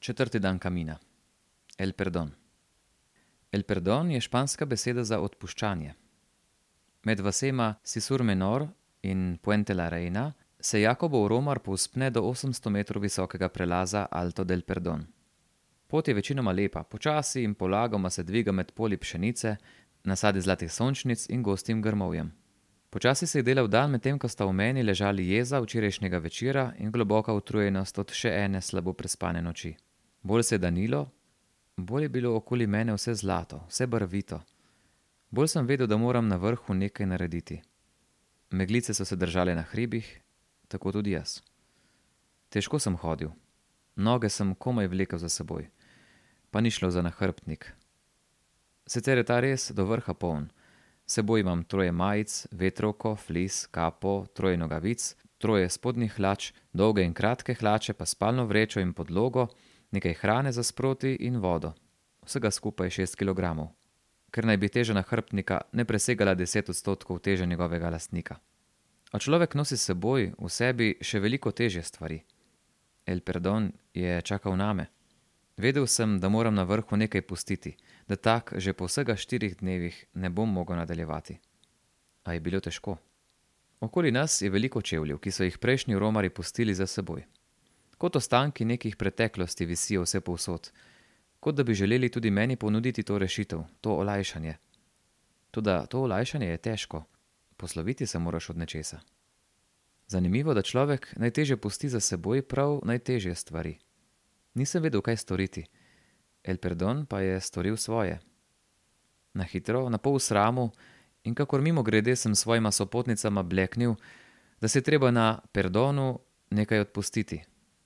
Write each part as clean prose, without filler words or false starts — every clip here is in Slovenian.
Četrti dan kamina. El perdón. El perdón je španska beseda za odpuščanje. Med vasema Sisur Menor in Puente la Reina se Jakobov romar povzpne do 800 metrov visokega prelaza Alto del Perdón. Pot je večinoma lepa, počasi in polagoma se dviga med polji pšenice, nasadi zlatih sončnic in gostim grmovjem. Počasi se je delal dan, medtem ko sta v meni ležali jeza včerajšnjega večera in globoka utrujenost od še ene slabo prespane noči. Bolj se je danilo, bolj je bilo okoli mene vse zlato, vse barvito. Bolj sem vedel, da moram na vrhu nekaj narediti. Meglice so se držale na hribih, tako tudi jaz. Težko sem hodil. Noge sem komaj vlekel za seboj. Pa ni šlo za nahrbtnik. Sicer je ta res do vrha poln. S seboj imam 3 majic, vetrovko, flis, kapo, 3 nogavic, 3 spodnjih hlač, dolge in kratke hlače, pa spalno vrečo in podlogo, nekaj hrane za sproti in vodo. Vsega skupaj 6 kilogramov. Ker naj bi teža nahrbtnika ne presegala 10% teže njegovega lastnika. A človek nosi s seboj v sebi še veliko težje stvari. El perdón je čakal name. Vedel sem, da moram na vrhu nekaj pustiti, da tak že po vsega 4 dnevih ne bom mogel nadaljevati. A je bilo težko. Okoli nas je veliko čevljev, ki so jih prejšnji romarji pustili za seboj. Kot ostanki nekih preteklosti visijo vse povsod, kot da bi želeli tudi meni ponuditi to rešitev, to olajšanje. Toda to olajšanje je težko, posloviti se moraš od nečesa. Zanimivo, da človek najtežje pusti za seboj prav najtežje stvari. Nisem vedel, kaj storiti. El perdón pa je storil svoje. Na hitro, na pol v sramu in kakor mimogrede sem svojima sopotnicama bleknil, da se je treba na perdonu nekaj odpustiti.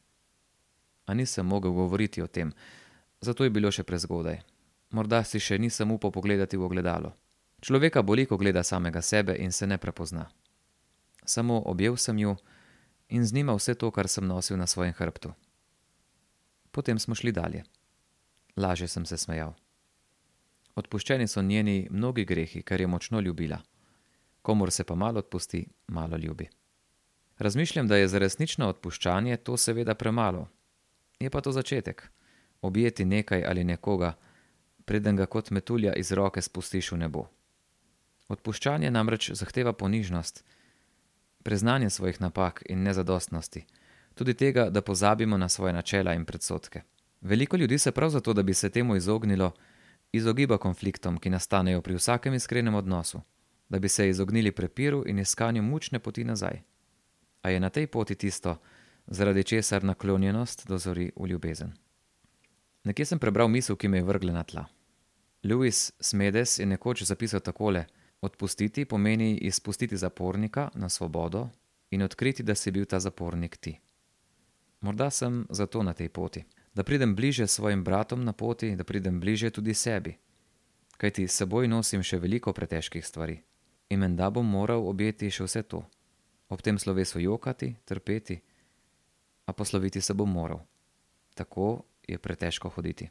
A nisem mogel govoriti o tem, zato je bilo še prezgodaj. Morda si še nisem upal pogledati v ogledalo. Človeka boli, ko gleda samega sebe in se ne prepozna. Samo objel sem ju in z njima vse to, kar sem nosil na svojem hrbtu. Potem smo šli dalje. Lažje sem se smejal. Odpuščeni so njeni mnogi grehi, ker je močno ljubila. Komur se pa malo odpusti, malo ljubi. Razmišljam, da je za resnično odpuščanje to seveda premalo. Je pa to začetek. Objeti nekaj ali nekoga, preden ga kot metulja iz roke spustiš v nebo. Odpuščanje namreč zahteva ponižnost, priznanje svojih napak in nezadostnosti, tudi tega, da pozabimo na svoje načela in predsodke. Veliko ljudi se prav zato, da bi se temu izognilo, izogiba konfliktom, ki nastanejo pri vsakem iskrenem odnosu, da bi se izognili prepiru in iskanju mučne poti nazaj. A je na tej poti tisto, zaradi česar naklonjenost dozori v ljubezen. Nekje sem prebral misel, ki me je vrgla na tla. Louis Smedes je nekoč zapisal takole: odpustiti pomeni izpustiti zapornika na svobodo in odkriti, da si bil ta zapornik ti. Morda sem zato na tej poti, da pridem bliže svojim bratom na poti, da pridem bliže tudi sebi. Kajti s seboj nosim še veliko pretežkih stvari. In menda bom moral objeti še vse to. Ob tem slovesu jokati, trpeti, a posloviti se bom moral. Tako je pretežko hoditi.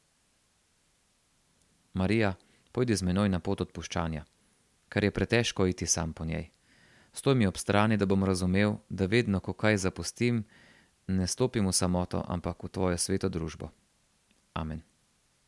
Marija, pojdi z menoj na pot odpuščanja, ker je pretežko iti sam po njej. Stoj mi ob strani, da bom razumel, da vedno, ko kaj zapustim, ne stopim v samoto, ampak v tvojo sveto družbo. Amen.